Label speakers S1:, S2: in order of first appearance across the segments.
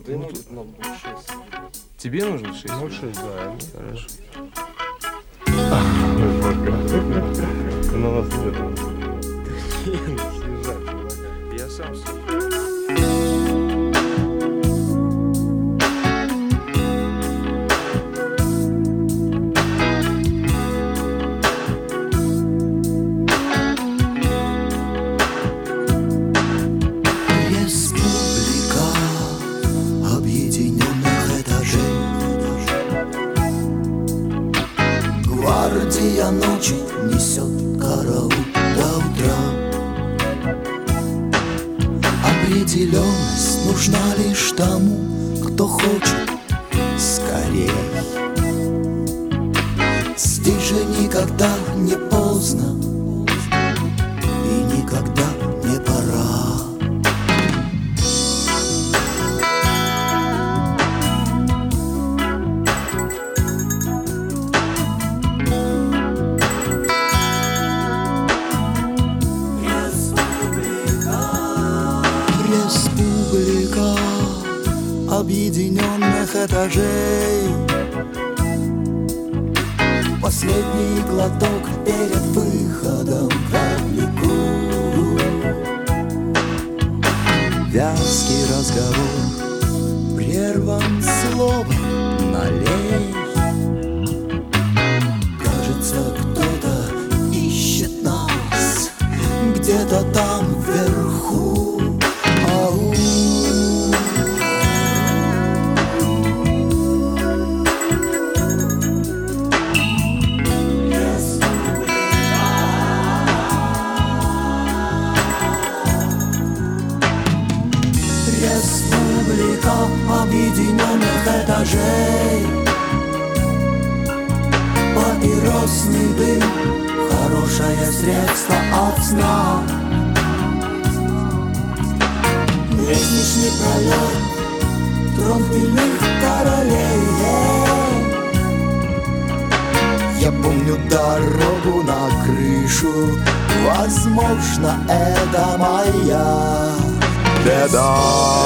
S1: Да ему надо было 6.
S2: Тебе нужно 6?
S3: Ну, 6, да, хорошо. На нас нет. Съезжать, чувака.
S2: Я сам съезжу.
S4: Республика объединенных этажей. Гвардия ночи несет караул до утра. Определенность нужна лишь тому, кто хочет скорей. Здесь же никогда не поздно и никогда не пора. Республика объединенных этажей. Последний глоток перед выходом к роднику. Вязкий разговор прерван словом «налей». Кажется, кто-то ищет нас где-то там вверху. Ау. Республика объединенных этажей. Папиросный дым — хорошее средство от сна. Лестничный пролет, трон пыльных королей. Я помню дорогу на крышу. Возможно, это моя беда.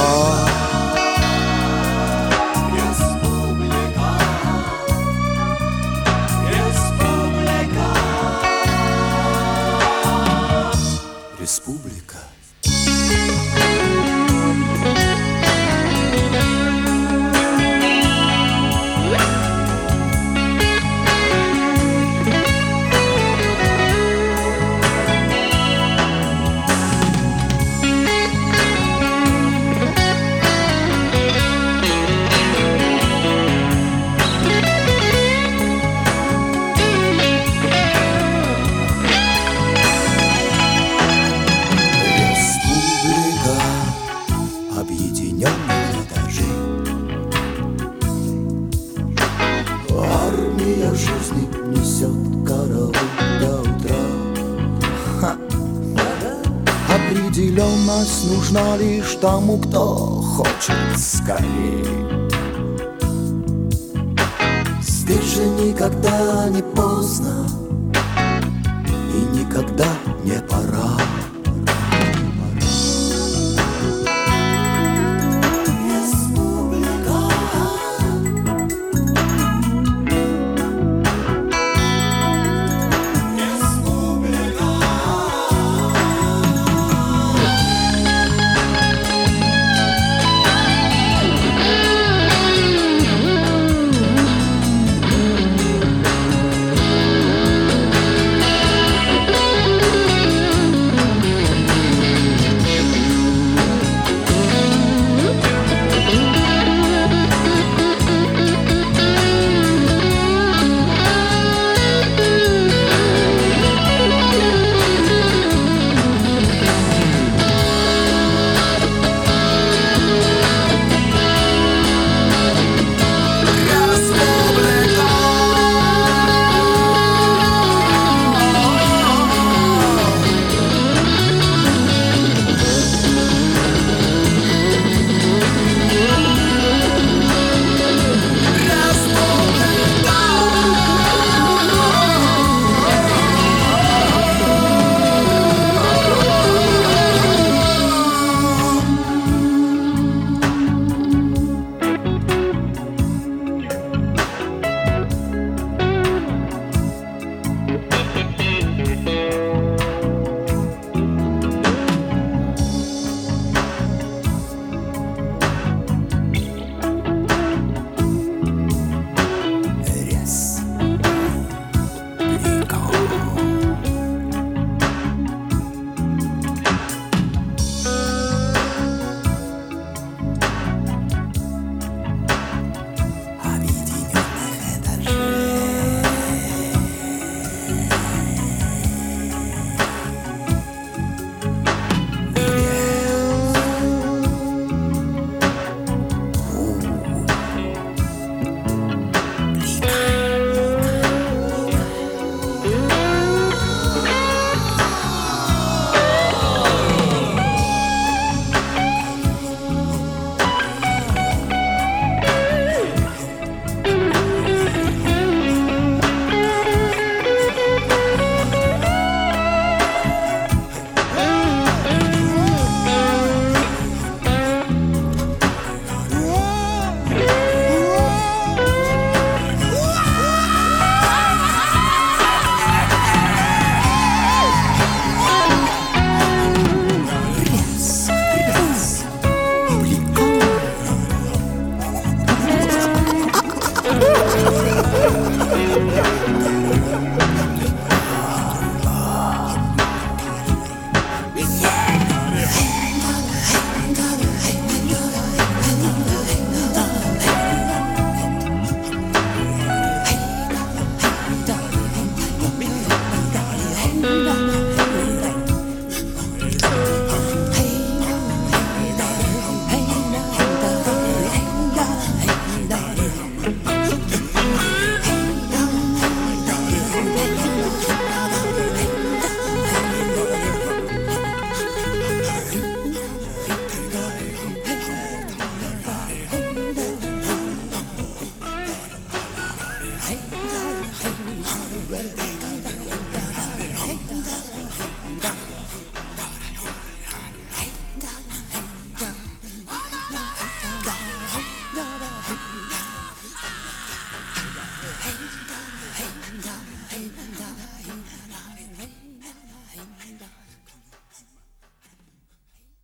S4: Республика. Объединенных этажей. Армия жизни несет караул до утра. Определенность нужна лишь тому, кто хочет скорей. Здесь же никогда не поздно и никогда не пора. ready.